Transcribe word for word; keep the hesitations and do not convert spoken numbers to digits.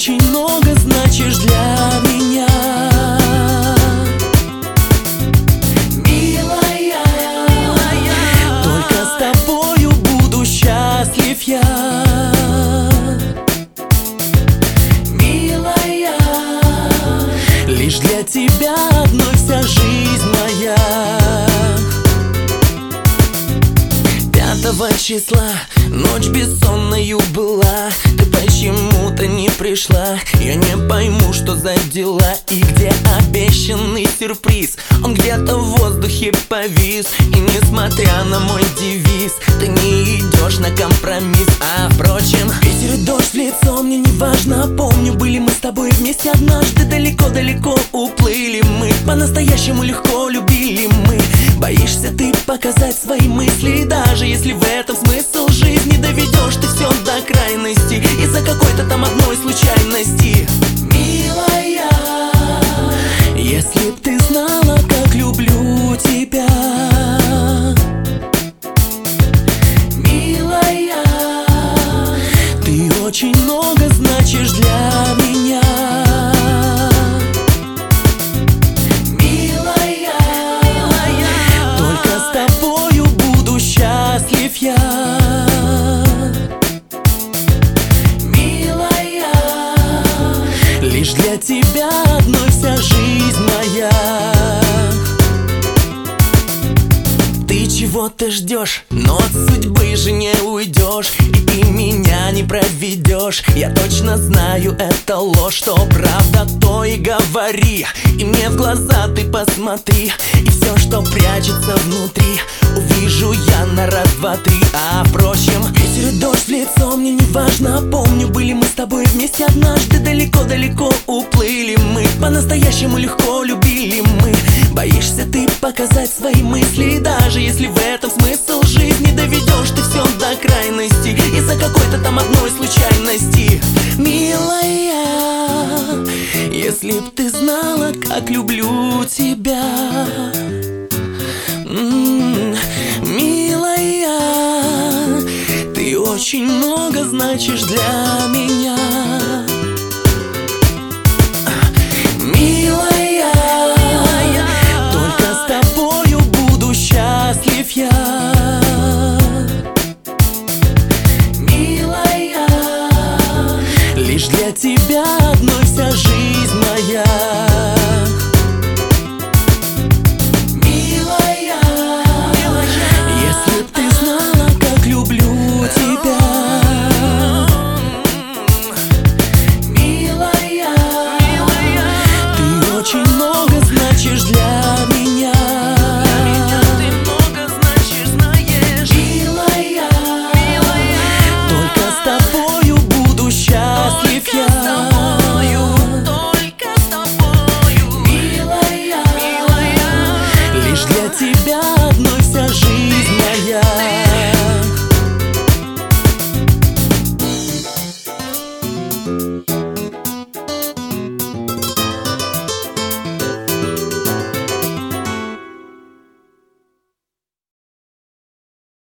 очень много значишь для меня. Милая, только с тобою буду счастлив я. Милая, лишь для тебя одной вся жизнь моя. Пятого числа ночь бессонною была, ты почему-то не пришла. Я не пойму, что за дела и где обещанный сюрприз. Он где-то в воздухе повис, и несмотря на мой девиз, ты не идешь на компромисс. А впрочем, ветер и дождь в лицо, мне не важно. Помню, были мы с тобой вместе однажды, далеко-далеко уплыли мы. По-настоящему легко любили мы. Боишься ты показать свои мысли, даже если в этом смысл жизни. Доведешь ты все до крайности из-за какой-то там одной случайности. Милая, если б ты знала, как люблю тебя. Милая, ты очень много значишь для меня. Милая, только с тобою буду счастлив я. Лишь для тебя одной вся жизнь моя. Ты чего-то ждешь, но от судьбы же не уйдешь, и ты меня не проведешь. Я точно знаю, это ложь, что правда, то и говори. И мне в глаза ты посмотри, и все, что прячется внутри, увижу я на раз, два, три. А впрочем, ветер и дождь в лицо, мне не важно. Помню, были мы с тобой вместе однажды, далеко-далеко уплыли мы. По-настоящему легко любили мы. Боишься ты показать свои мысли, даже если в этом смысл жизни. Доведешь ты все до крайности из-за какой-то там одной случайности. Милая, если б ты знала, как люблю тебя. М-м-м, милая, ты очень много значишь для меня. Милая, только с тобою буду счастлив я. Милая, лишь для тебя одной вся жизнь моя. Милая, если б ты знала, как люблю тебя. Милая, ты очень много значишь для меня. Для меня ты много значишь, знаешь. Милая, только с тобою буду счастлив я. Только с тобою, милая, лишь для тебя одной вся жизнь моя.